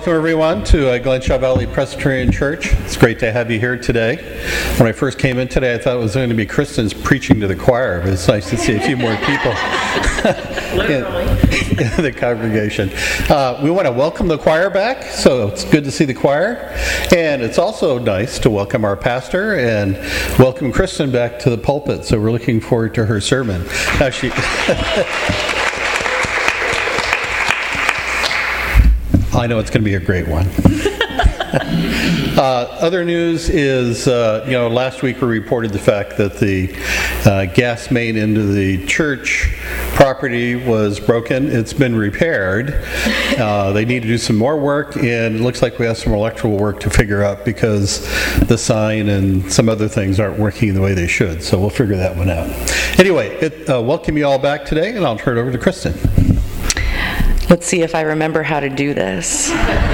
Welcome everyone to Glenshaw Valley Presbyterian Church. It's great to have you here today. When I first came in today, I thought it was going to be Kristen's preaching to the choir, but it's nice to see a few more people in the congregation. We want to welcome the choir back, so it's good to see the choir. And it's also nice to welcome our pastor and welcome Kristen back to the pulpit, so we're looking forward to her sermon. Now I know it's going to be a great one. Other news is, last week we reported the fact that the gas main into the church property was broken. It's been repaired. They need to do some more work, and it looks like we have some electrical work to figure out because the sign and some other things aren't working the way they should. So we'll figure that one out. Anyway, welcome you all back today, and I'll turn it over to Kristen. Let's see if I remember how to do this.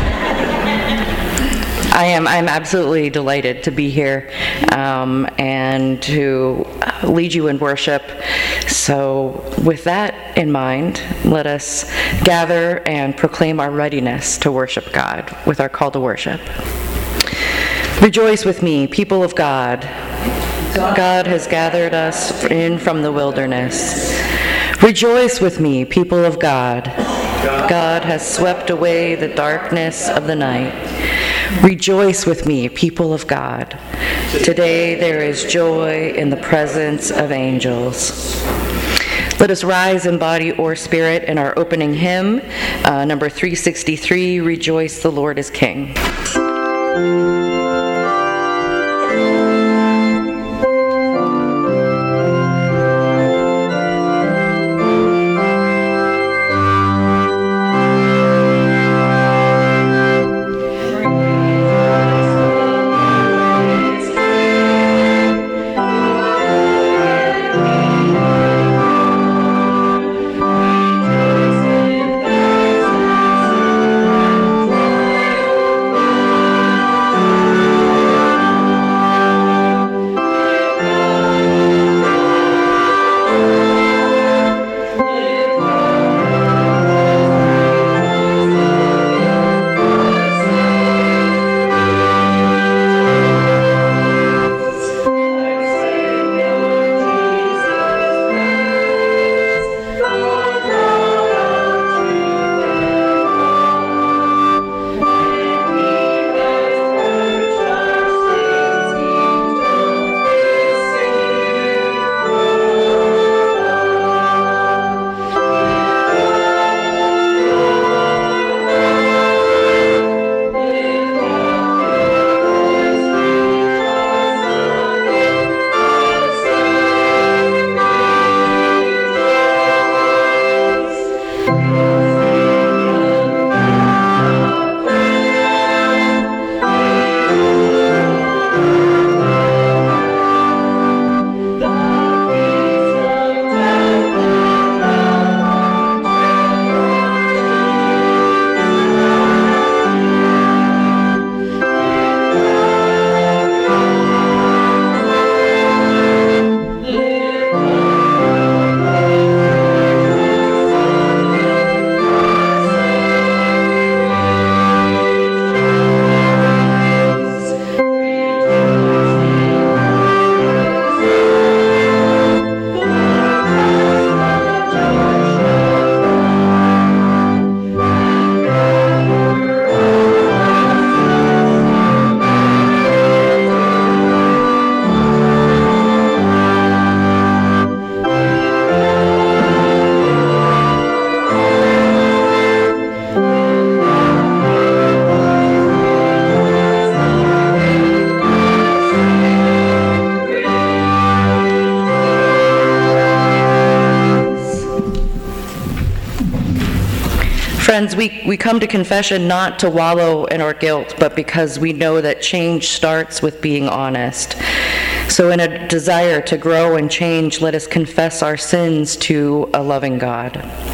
I'm absolutely delighted to be here and to lead you in worship. So with that in mind, let us gather and proclaim our readiness to worship God with our call to worship. Rejoice with me, people of God. God has gathered us in from the wilderness. Rejoice with me, people of God. God has swept away the darkness of the night. Rejoice with me, people of God. Today there is joy in the presence of angels. Let us rise in body or spirit in our opening hymn, number 363, Rejoice, the Lord is King. Friends, we come to confession not to wallow in our guilt, but because we know that change starts with being honest. So in a desire to grow and change, let us confess our sins to a loving God.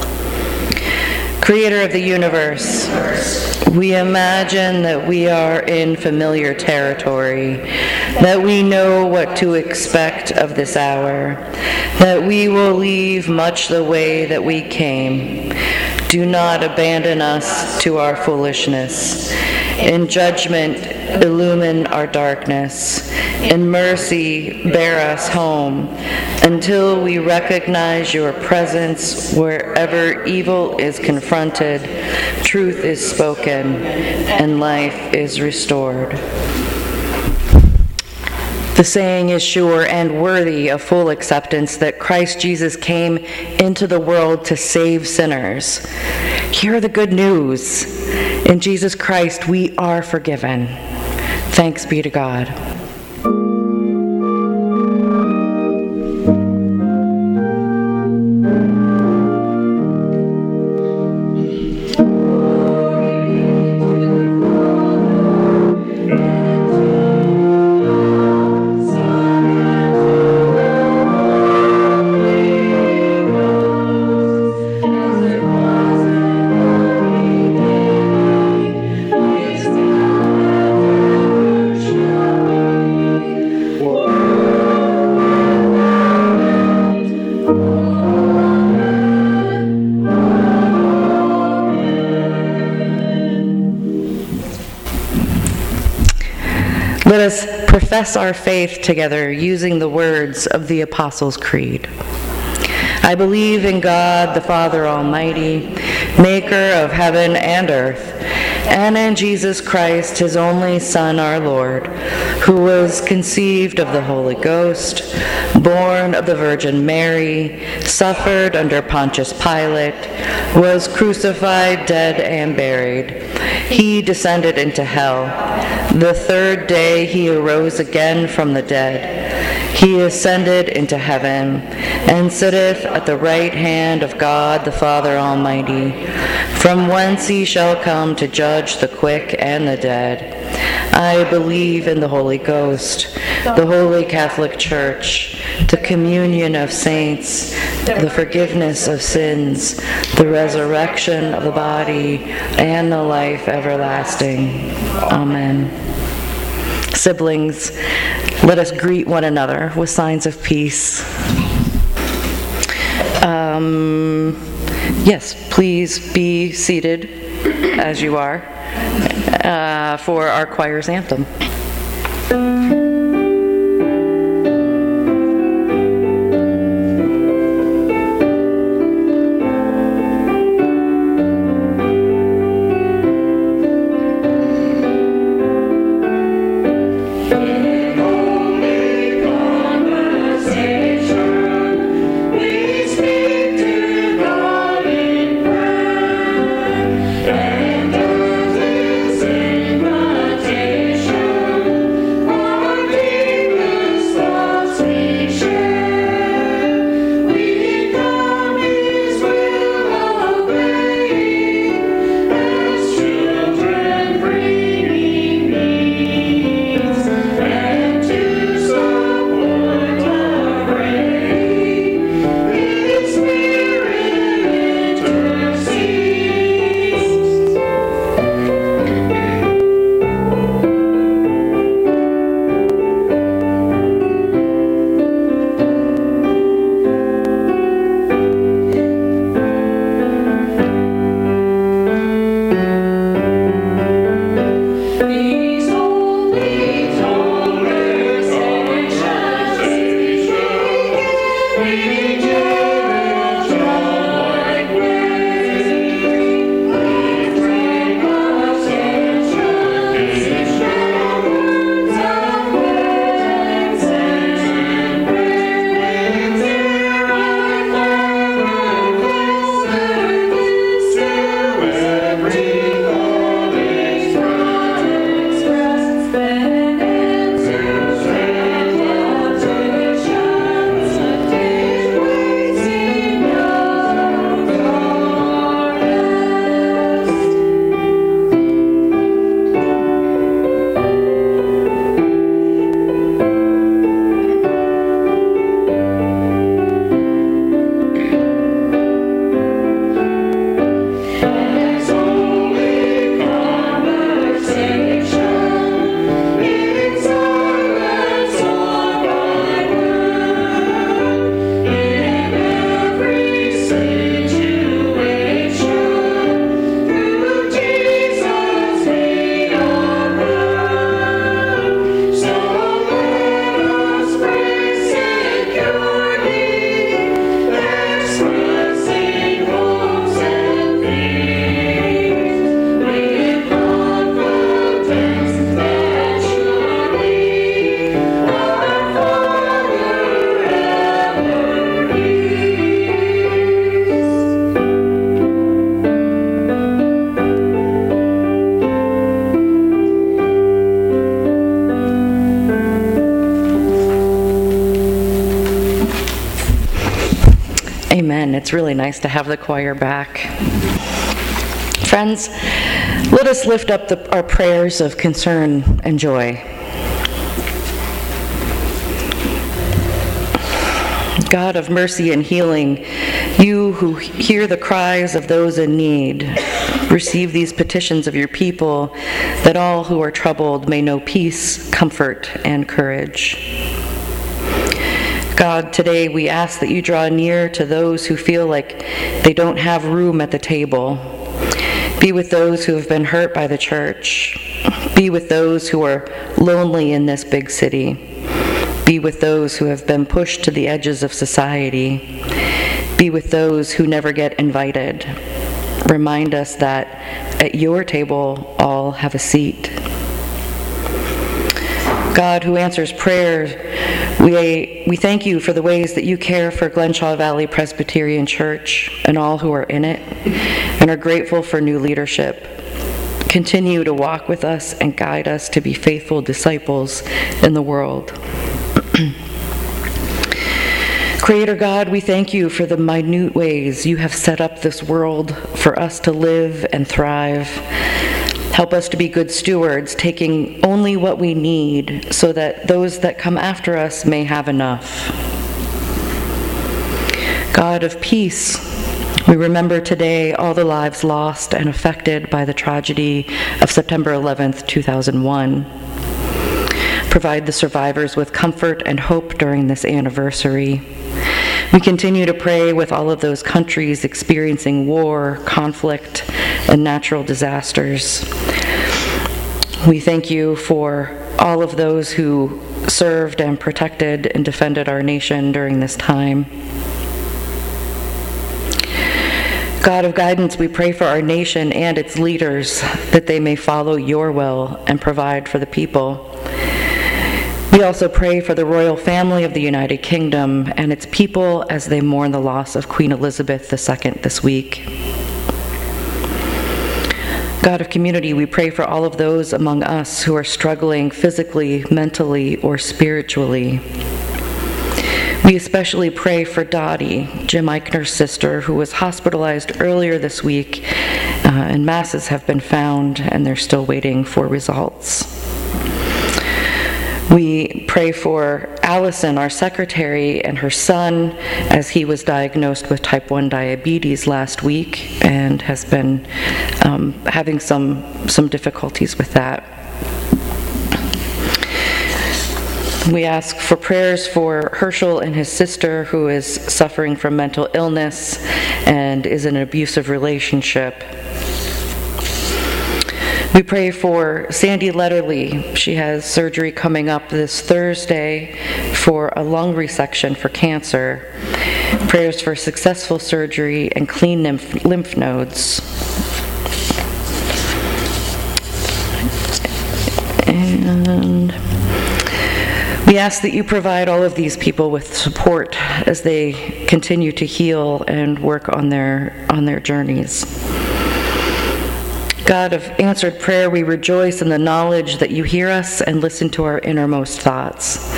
Creator of the universe, we imagine that we are in familiar territory, that we know what to expect of this hour, that we will leave much the way that we came. Do not abandon us to our foolishness. In judgment, illumine our darkness. In mercy, bear us home, until we recognize your presence wherever evil is confronted, truth is spoken, and life is restored. The saying is sure and worthy of full acceptance that Christ Jesus came into the world to save sinners. Hear the good news. In Jesus Christ, we are forgiven. Thanks be to God. Let us profess our faith together using the words of the Apostles' Creed. I believe in God, the Father Almighty, maker of heaven and earth, and in Jesus Christ, his only Son, our Lord, who was conceived of the Holy Ghost, born of the Virgin Mary, suffered under Pontius Pilate, was crucified, dead, and buried. He descended into hell. The third day he arose again from the dead. He ascended into heaven, and sitteth at the right hand of God the Father Almighty, from whence he shall come to judge the quick and the dead. I believe in the Holy Ghost, the Holy Catholic Church, the communion of saints, the forgiveness of sins, the resurrection of the body, and the life everlasting. Amen. Siblings, let us greet one another with signs of peace. Yes, please be seated as you are for our choir's anthem. And Amen. It's really nice to have the choir back. Friends, let us lift up our prayers of concern and joy. God of mercy and healing, you who hear the cries of those in need, receive these petitions of your people, that all who are troubled may know peace, comfort, and courage. God, today we ask that you draw near to those who feel like they don't have room at the table. Be with those who have been hurt by the church. Be with those who are lonely in this big city. Be with those who have been pushed to the edges of society. Be with those who never get invited. Remind us that at your table all have a seat. God, who answers prayers, we thank you for the ways that you care for Glenshaw Valley Presbyterian Church and all who are in it, and are grateful for new leadership. Continue to walk with us and guide us to be faithful disciples in the world. Creator God, we thank you for the minute ways you have set up this world for us to live and thrive. Help us to be good stewards, taking only what we need so that those that come after us may have enough. God of peace, we remember today all the lives lost and affected by the tragedy of September 11th, 2001. Provide the survivors with comfort and hope during this anniversary. We continue to pray with all of those countries experiencing war, conflict, and natural disasters. We thank you for all of those who served and protected and defended our nation during this time. God of guidance, we pray for our nation and its leaders that they may follow your will and provide for the people. We also pray for the royal family of the United Kingdom and its people as they mourn the loss of Queen Elizabeth II this week. God of community, we pray for all of those among us who are struggling physically, mentally, or spiritually. We especially pray for Dottie, Jim Eichner's sister, who was hospitalized earlier this week, and masses have been found, and they're still waiting for results. We pray for Allison, our secretary, and her son, as he was diagnosed with type 1 diabetes last week and has been having some difficulties with that. We ask for prayers for Herschel and his sister, who is suffering from mental illness and is in an abusive relationship. We pray for Sandy Letterly. She has surgery coming up this Thursday for a lung resection for cancer. Prayers for successful surgery and clean lymph nodes. And we ask that you provide all of these people with support as they continue to heal and work on their journeys. God of answered prayer, we rejoice in the knowledge that you hear us and listen to our innermost thoughts.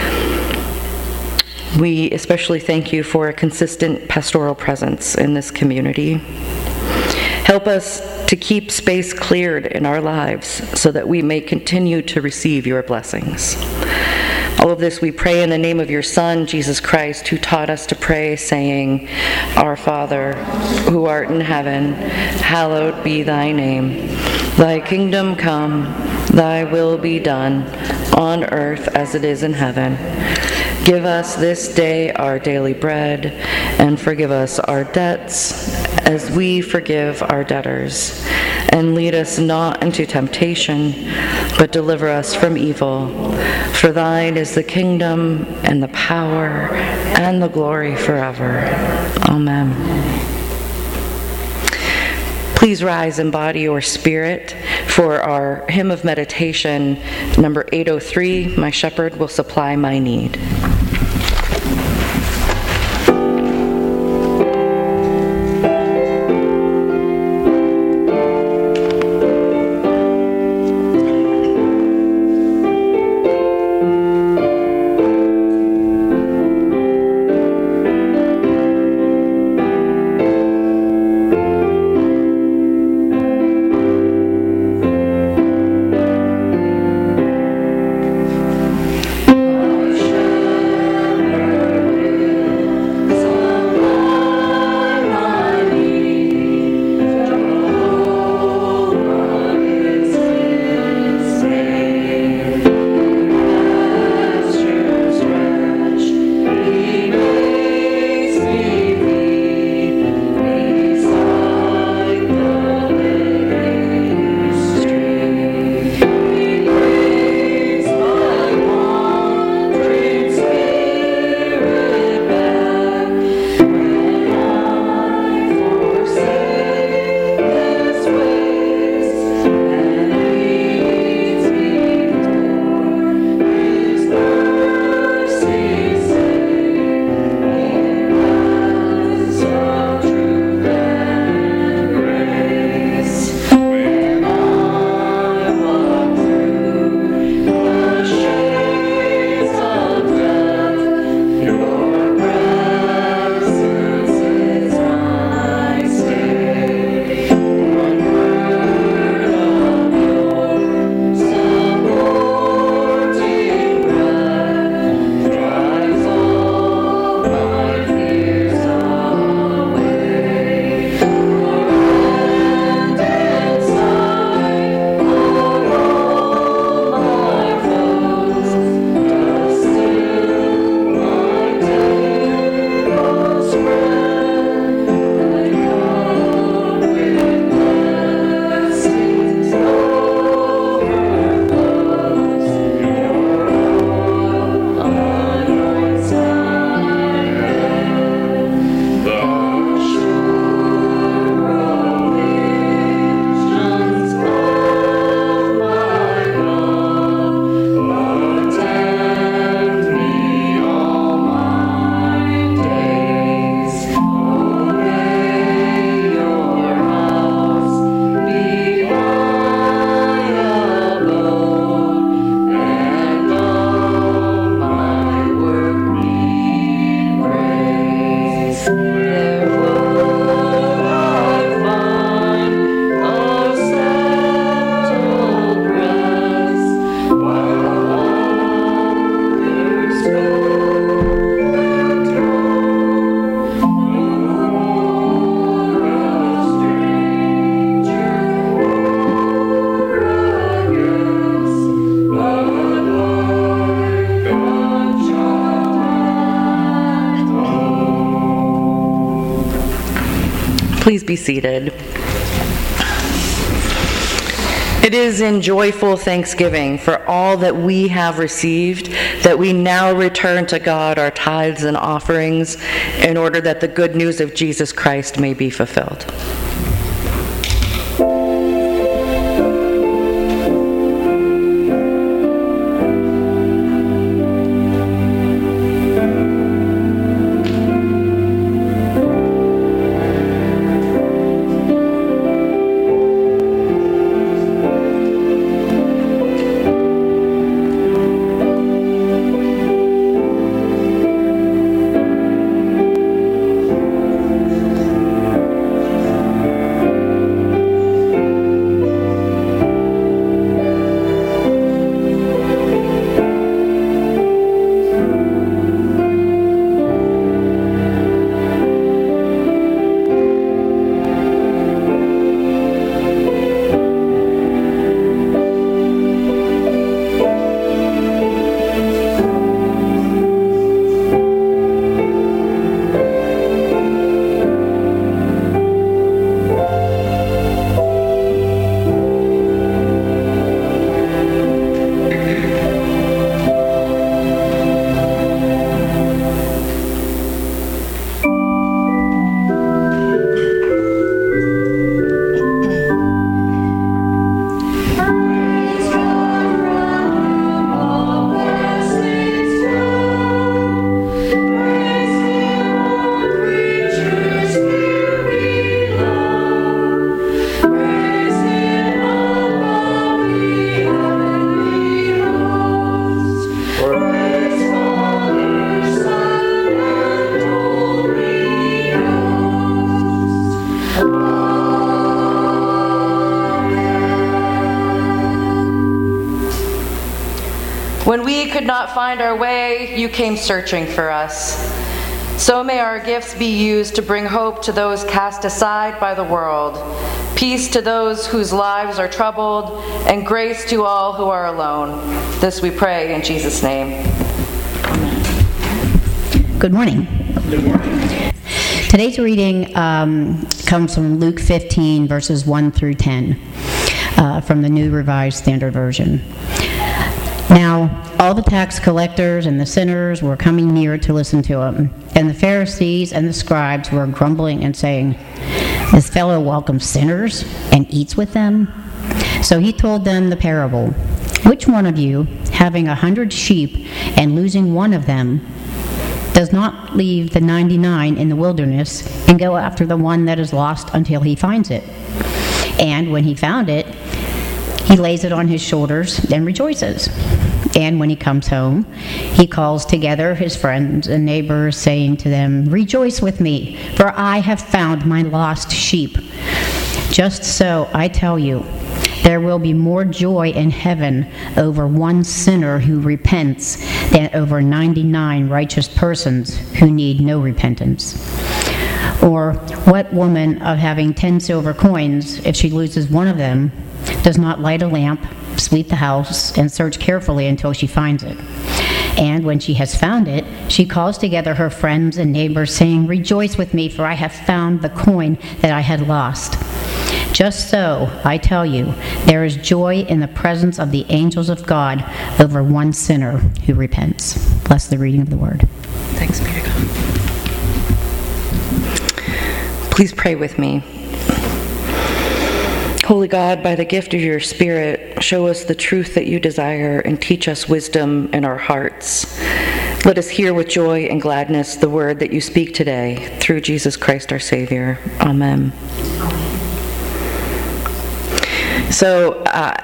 We especially thank you for a consistent pastoral presence in this community. Help us to keep space cleared in our lives so that we may continue to receive your blessings. All of this we pray in the name of your Son, Jesus Christ, who taught us to pray, saying, Our Father, who art in heaven, hallowed be thy name. Thy kingdom come, thy will be done, on earth as it is in heaven. Give us this day our daily bread, and forgive us our debts, as we forgive our debtors. And lead us not into temptation, but deliver us from evil. For thine is the kingdom, and the power, and the glory forever. Amen. Please rise in body or spirit for our hymn of meditation, number 803, My Shepherd Will Supply My Need. Please be seated. It is in joyful thanksgiving for all that we have received that we now return to God our tithes and offerings in order that the good news of Jesus Christ may be fulfilled. When we could not find our way, you came searching for us. So may our gifts be used to bring hope to those cast aside by the world, peace to those whose lives are troubled, and grace to all who are alone. This we pray in Jesus' name. Amen. Good morning. Good morning. Today's reading comes from Luke 15, verses 1 through 10, from the New Revised Standard Version. Now, all the tax collectors and the sinners were coming near to listen to him, and the Pharisees and the scribes were grumbling and saying, "This fellow welcomes sinners and eats with them." So he told them the parable. "Which one of you, having 100 sheep and losing one of them, does not leave the 99 in the wilderness and go after the one that is lost until he finds it? And when he found it, he lays it on his shoulders and rejoices. And when he comes home, he calls together his friends and neighbors, saying to them, 'Rejoice with me, for I have found my lost sheep.' Just so, I tell you, there will be more joy in heaven over one sinner who repents than over 99 righteous persons who need no repentance. Or what woman of having 10 silver coins, if she loses one of them, does not light a lamp, sweep the house, and search carefully until she finds it? And when she has found it, she calls together her friends and neighbors, saying, 'Rejoice with me, for I have found the coin that I had lost.' Just so, I tell you, there is joy in the presence of the angels of God over one sinner who repents." Bless the reading of the word. Thanks be to God. Please pray with me. Holy God, by the gift of your Spirit, show us the truth that you desire and teach us wisdom in our hearts. Let us hear with joy and gladness the word that you speak today through Jesus Christ our Savior. Amen. So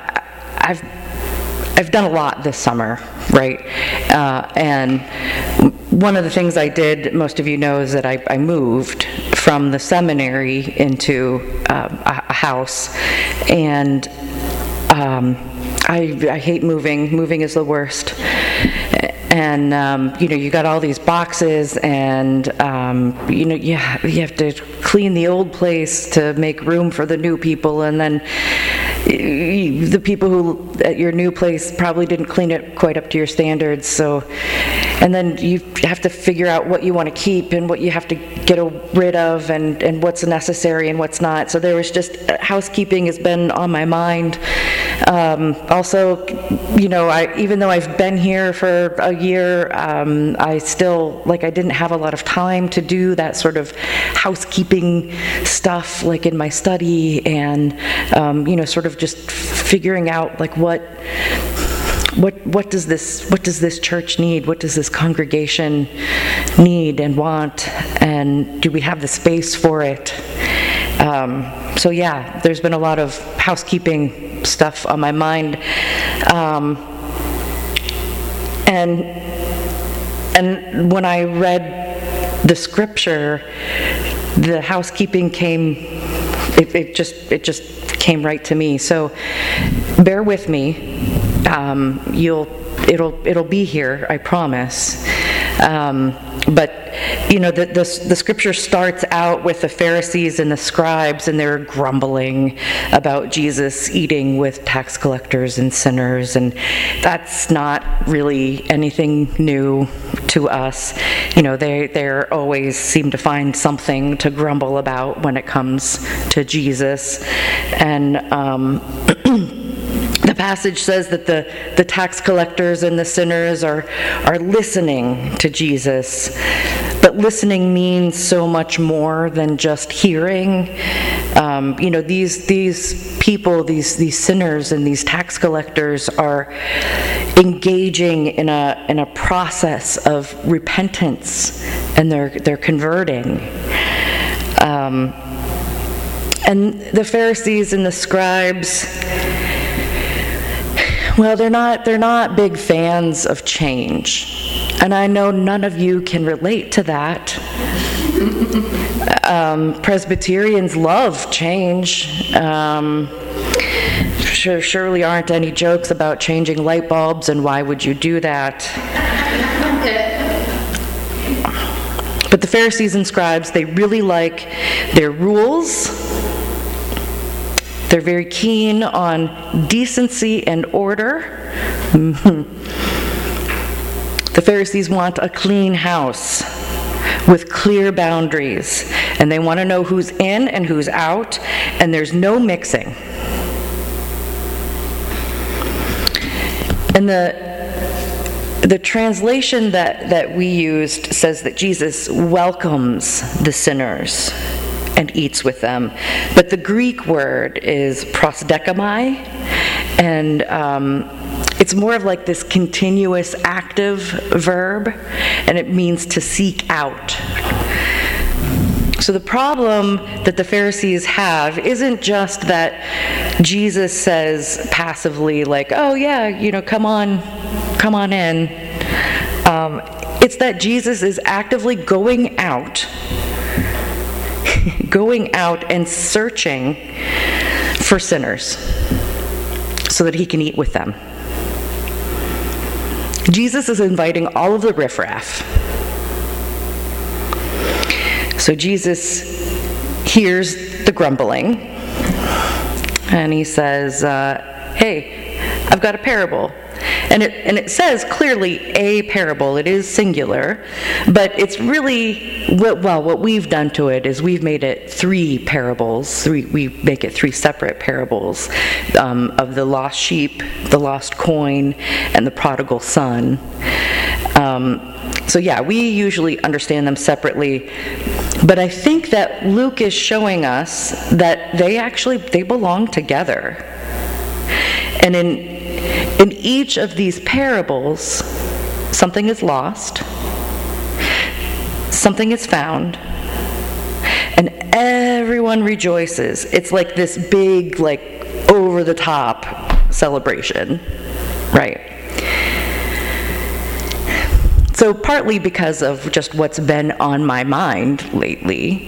I've done a lot this summer, right? And one of the things I did, most of you know, is that I moved from the seminary into a house, and I hate moving. Moving is the worst. And you got all these boxes, and you have to clean the old place to make room for the new people, and then the people who at your new place probably didn't clean it quite up to your standards. So, and then you have to figure out what you want to keep and what you have to get rid of, and what's necessary and what's not. So there was just, housekeeping has been on my mind. Also, even though I've been here for a year, I still, I didn't have a lot of time to do that sort of housekeeping stuff, like in my study, and, sort of just figuring out, what does this church need? What does this congregation need and want? And do we have the space for it? So yeah, there's been a lot of housekeeping stuff on my mind. And when I read the scripture, the housekeeping came, it just came right to me. So bear with me. It'll be here, I promise. But the scripture starts out with the Pharisees and the scribes, and they're grumbling about Jesus eating with tax collectors and sinners, and that's not really anything new to us. They always seem to find something to grumble about when it comes to Jesus. And the passage says that the tax collectors and the sinners are listening to Jesus. But listening means so much more than just hearing. These people, these sinners and these tax collectors are engaging in a process of repentance, and they're converting. And the Pharisees and the scribes, well, they're not big fans of change. And I know none of you can relate to that. Presbyterians love change. Surely aren't any jokes about changing light bulbs, and why would you do that? But the Pharisees and scribes, they really like their rules. They're very keen on decency and order. The Pharisees want a clean house with clear boundaries, and they want to know who's in and who's out, and there's no mixing. And the translation that we used says that Jesus welcomes the sinners and eats with them. But the Greek word is prosdechomai, and it's more of like this continuous active verb, and it means to seek out. So the problem that the Pharisees have isn't just that Jesus says passively, oh yeah, come on in. It's that Jesus is actively going out and searching for sinners so that he can eat with them. Jesus is inviting all of the riffraff. So Jesus hears the grumbling, and he says, hey, I've got a parable. And it says clearly a parable. It is singular, but it's really, what we've done to it is we've made it three parables. We make it three separate parables of the lost sheep, the lost coin, and the prodigal son. So yeah, we usually understand them separately, but I think that Luke is showing us that they belong together. And in each of these parables, something is lost, something is found, and everyone rejoices. It's like this big, over-the-top celebration, right? So partly because of just what's been on my mind lately,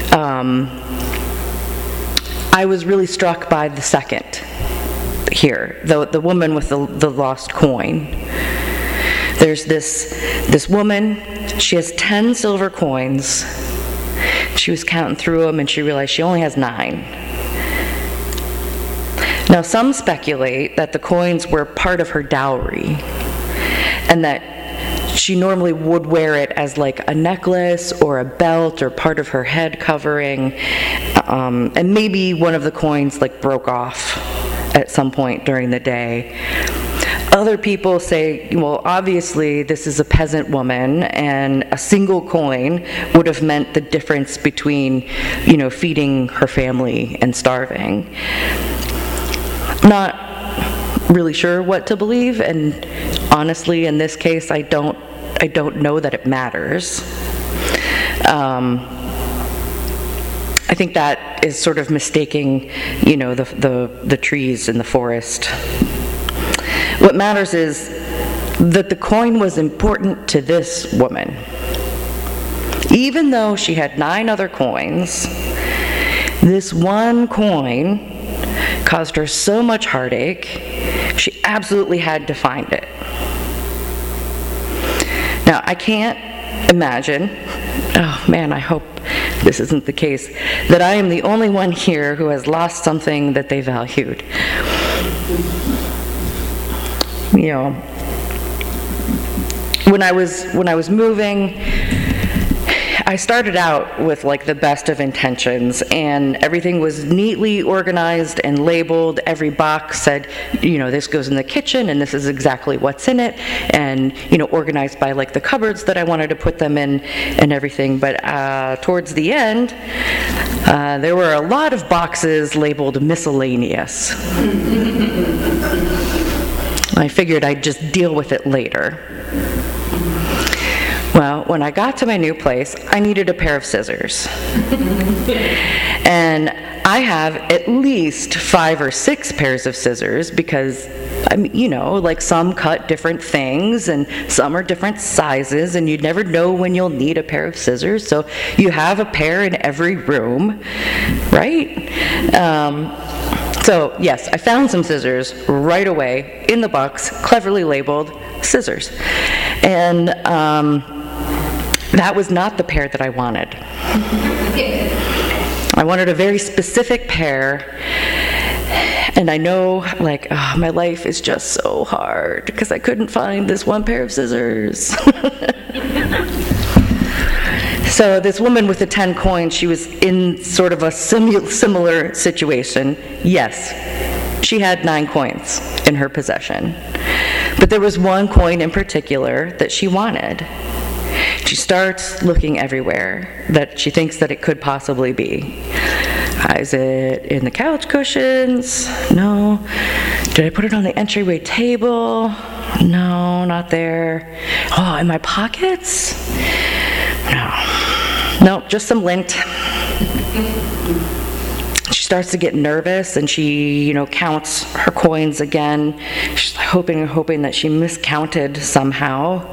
I was really struck by the second here, the woman with the lost coin. There's this woman, she has 10 silver coins. She was counting through them, and she realized she only has 9. Now, some speculate that the coins were part of her dowry, and that she normally would wear it as like a necklace or a belt or part of her head covering, and maybe one of the coins like broke off at some point during the day. Other people say, well, obviously this is a peasant woman, and a single coin would have meant the difference between, feeding her family and starving. Not really sure what to believe, and honestly, in this case, I don't know that it matters. I think that is sort of mistaking, the trees in the forest. What matters is that the coin was important to this woman. Even though she had 9 other coins, this one coin caused her so much heartache, she absolutely had to find it. Now, I can't imagine, oh man, I hope this isn't the case, that I am the only one here who has lost something that they valued. When I was moving, I started out with like the best of intentions, and everything was neatly organized and labeled. Every box said, this goes in the kitchen and this is exactly what's in it, and organized by like the cupboards that I wanted to put them in and everything. But towards the end, there were a lot of boxes labeled miscellaneous. I figured I'd just deal with it later. Well, when I got to my new place, I needed a pair of scissors. And I have at least 5 or 6 pairs of scissors because, like some cut different things and some are different sizes, and you never know when you'll need a pair of scissors. So you have a pair in every room, right? So yes, I found some scissors right away in the box, cleverly labeled scissors. And that was not the pair that I wanted. I wanted a very specific pair, and I know, my life is just so hard because I couldn't find this one pair of scissors. So this woman with the 10 coins, she was in sort of a similar situation. Yes, she had 9 coins in her possession, but there was one coin in particular that she wanted. She starts looking everywhere that she thinks that it could possibly be. Is it in the couch cushions? No. Did I put it on the entryway table? No, not there. Oh, in my pockets? No, just some lint. She starts to get nervous, and she, counts her coins again. She's hoping that she miscounted somehow.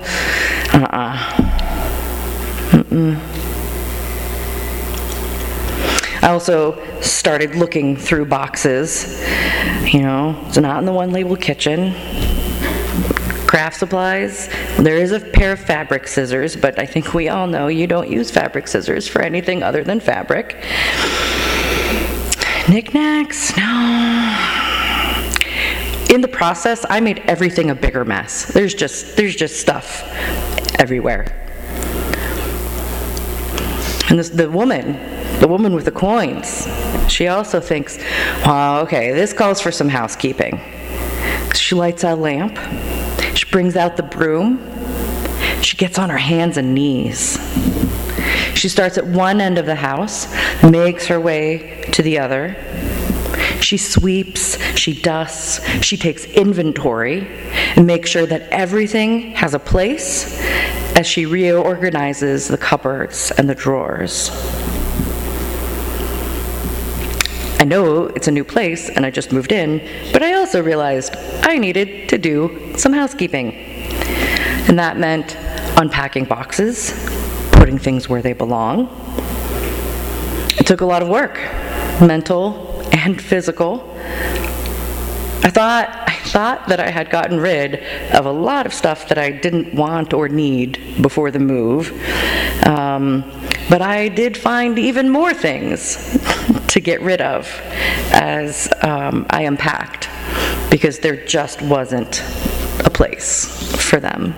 I also started looking through boxes. It's not in the one labeled kitchen. Craft supplies. There is a pair of fabric scissors, but I think we all know you don't use fabric scissors for anything other than fabric. Knickknacks? No. In the process, I made everything a bigger mess. There's just stuff everywhere. And the woman with the coins, she also thinks, well, okay, this calls for some housekeeping. She lights a lamp. She brings out the broom. She gets on her hands and knees. She starts at one end of the house, makes her way to the other. She sweeps, she dusts, she takes inventory, and makes sure that everything has a place as she reorganizes the cupboards and the drawers. I know it's a new place and I just moved in, but I also realized I needed to do some housekeeping. And that meant unpacking boxes, putting things where they belong. It took a lot of work, mental and physical. I thought that I had gotten rid of a lot of stuff that I didn't want or need before the move, but I did find even more things to get rid of as I unpacked, because there just wasn't a place for them.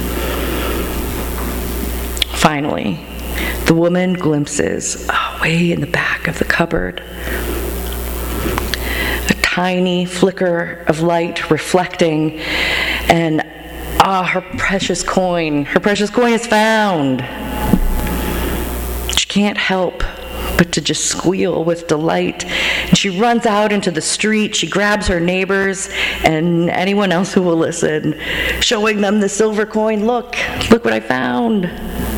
Finally, the woman glimpses, way in the back of the cupboard, a tiny flicker of light reflecting, and her precious coin is found. She can't help but to just squeal with delight. And she runs out into the street. She grabs her neighbors and anyone else who will listen, showing them the silver coin. Look what I found.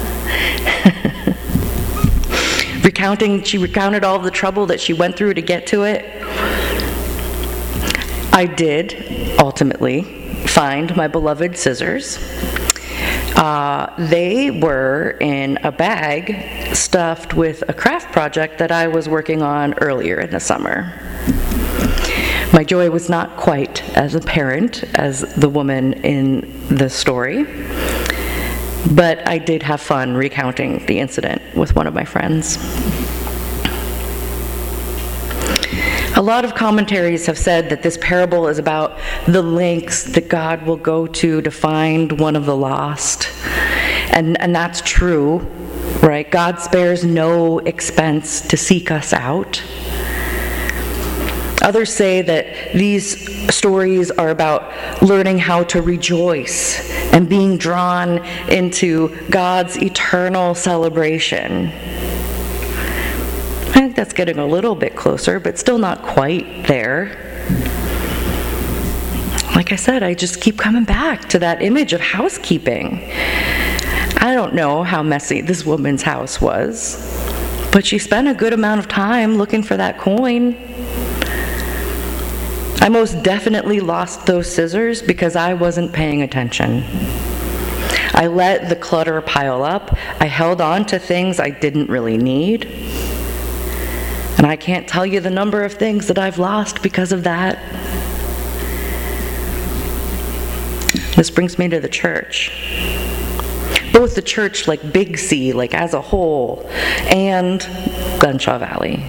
She recounted all of the trouble that she went through to get to it. I did ultimately find my beloved scissors. They were in a bag stuffed with a craft project that I was working on earlier in the summer. My joy was not quite as apparent as the woman in the story, but I did have fun recounting the incident with one of my friends. A lot of commentaries have said that this parable is about the lengths that God will go to find one of the lost. And that's true, right? God spares no expense to seek us out. Others say that these stories are about learning how to rejoice and being drawn into God's eternal celebration. I think that's getting a little bit closer, but still not quite there. Like I said, I just keep coming back to that image of housekeeping. I don't know how messy this woman's house was, but she spent a good amount of time looking for that coin. I most definitely lost those scissors because I wasn't paying attention. I let the clutter pile up. I held on to things I didn't really need. And I can't tell you the number of things that I've lost because of that. This brings me to the church. Both the church, like Big C, like as a whole, and Glenshaw Valley.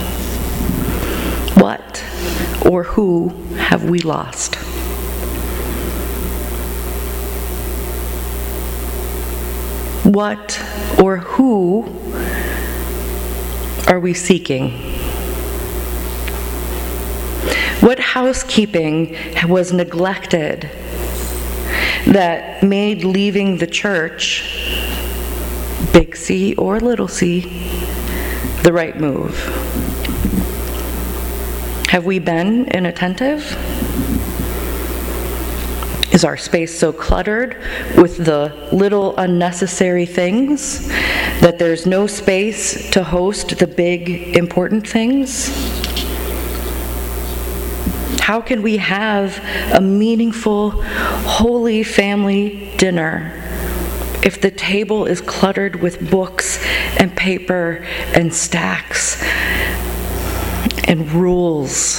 What or who have we lost? What or who are we seeking? What housekeeping was neglected that made leaving the church, Big C or Little C, the right move? Have we been inattentive? Is our space so cluttered with the little unnecessary things that there's no space to host the big important things? How can we have a meaningful, holy family dinner if the table is cluttered with books and paper and stacks and rules?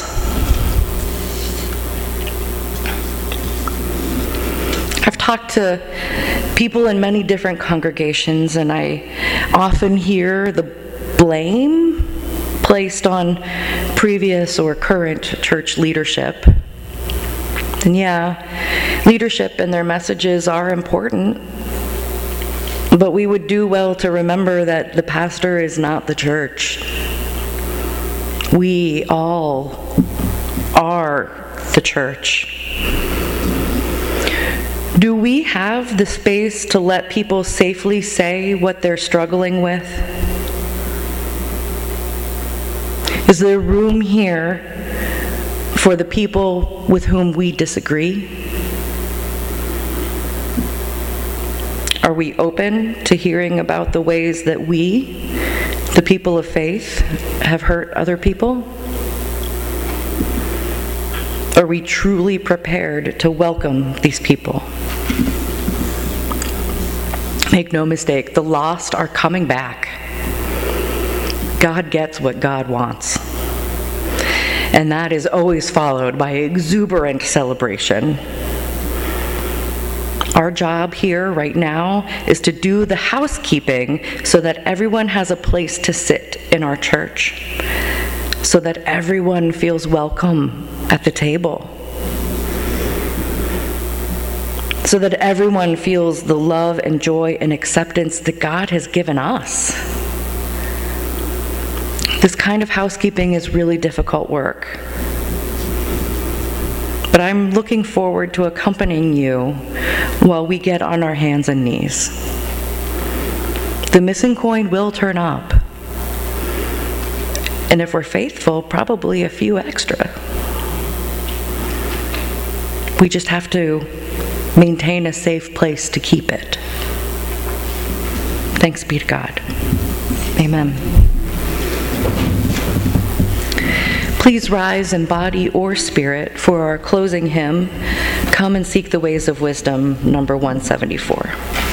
I've talked to people in many different congregations, and I often hear the blame placed on previous or current church leadership. And yeah, leadership and their messages are important, but we would do well to remember that the pastor is not the church. We all are the church. Do we have the space to let people safely say what they're struggling with? Is there room here for the people with whom we disagree? Are we open to hearing about the ways that we, the people of faith, have hurt other people? Are we truly prepared to welcome these people? Make no mistake, the lost are coming back. God gets what God wants. And that is always followed by exuberant celebration. Our job here right now is to do the housekeeping so that everyone has a place to sit in our church. so that everyone feels welcome at the table, so that everyone feels the love and joy and acceptance that God has given us. This kind of housekeeping is really difficult work. But I'm looking forward to accompanying you while we get on our hands and knees. The missing coin will turn up. And if we're faithful, probably a few extra. We just have to maintain a safe place to keep it. Thanks be to God. Amen. Please rise in body or spirit for our closing hymn, Come and Seek the Ways of Wisdom, number 174.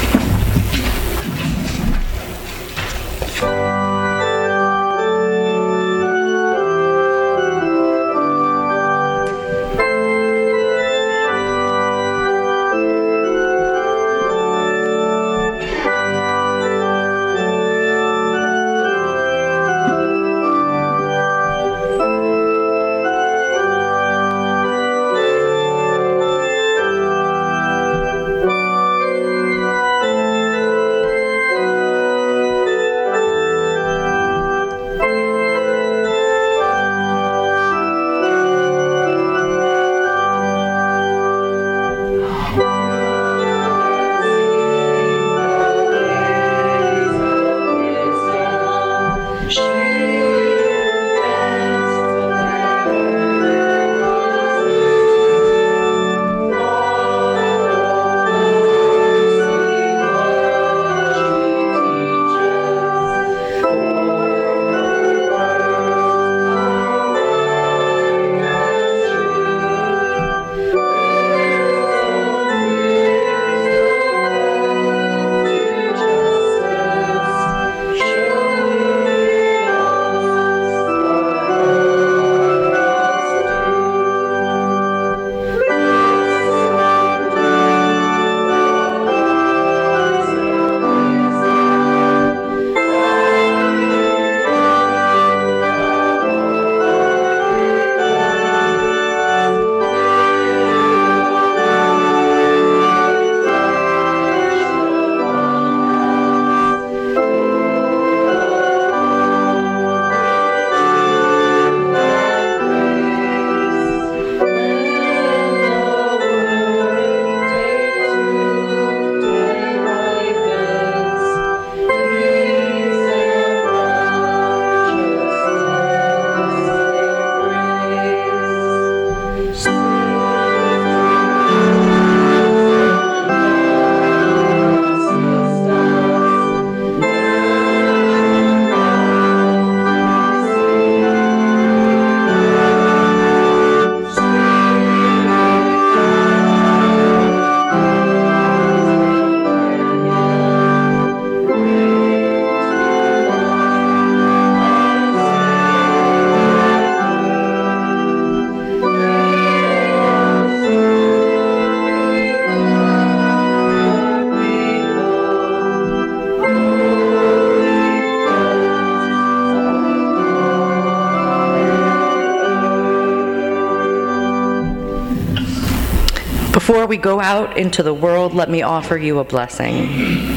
Before we go out into the world, let me offer you a blessing.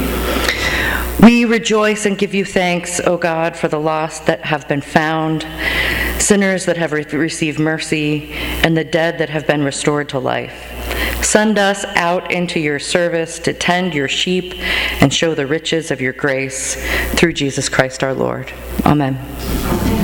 We rejoice and give you thanks, O God, for the lost that have been found, sinners that have received mercy, and the dead that have been restored to life. Send us out into your service to tend your sheep and show the riches of your grace through Jesus Christ our Lord. Amen.